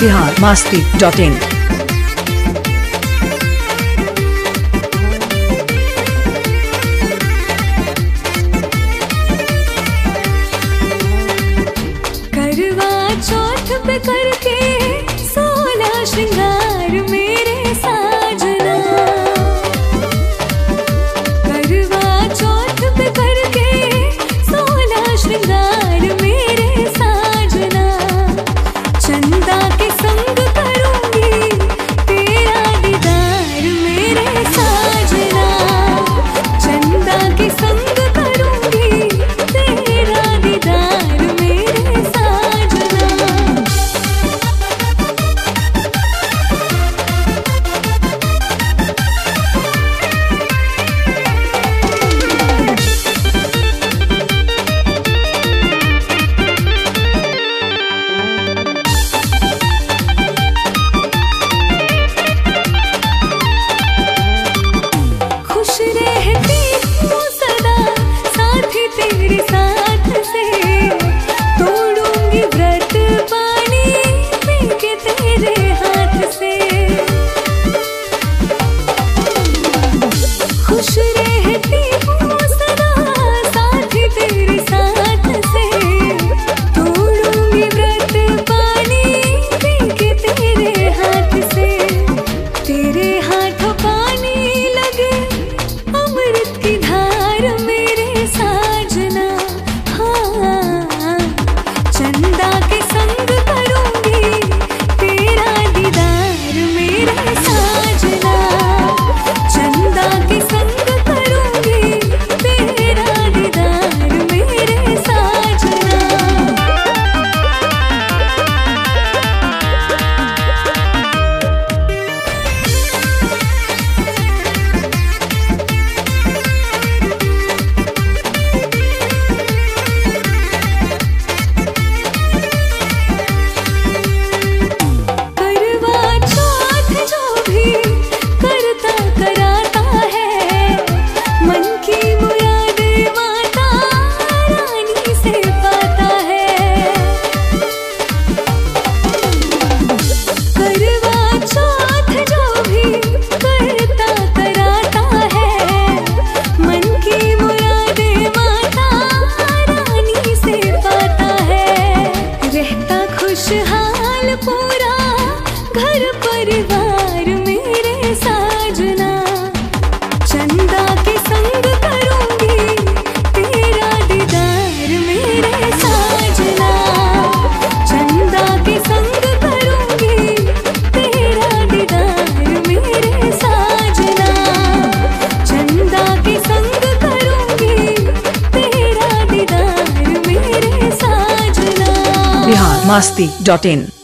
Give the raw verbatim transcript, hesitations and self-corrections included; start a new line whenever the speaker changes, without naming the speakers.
Bihar Masti dot इन।
करवा चौथ पे करके सोलह श्रृंगार मेरे साजना, करवा चौथ पे करके सोलह श्रृंगार मेरे साजना, चंदा के संग करूंगी तेरा दीदार मेरे साजना, चंदा के संग करूंगी तेरा दीदार मेरे साजना। खुश रहती हूँ सदा साथी तेरे साथ से, तोड़ूंगी व्रत पानी पीके तेरे हाथ से। खुश रहती हूँ सदा साथी तेरे साथ से, तोड़ूंगी व्रत पानी पीके तेरे हाथ से। तेरे हाथों पानी लगे अमृत की धार मेरे साजना, हाँ चंदा के संग करूंगी तेरा दीदार मेरे साजना, चंदा के संग करूंगी तेरा दीदार मेरे साजना। करवा चौथ जो भी करता कराता है, मन की मुरादें माता रानी से पाता है। करवा चौथ जो भी करता कराता है, मन की मुरादें माता रानी से पाता है। रहता खुशहाल पूरा घर परिवार मेरे साजना, चंदा के संग करूंगी तेरा दीदार मेरे साजना, चंदा के संग करूंगी तेरा दीदार मेरे साजना, चंदा के संग करूंगी तेरा दीदार मेरे साजना।
बिहार मस्ती डॉट इन।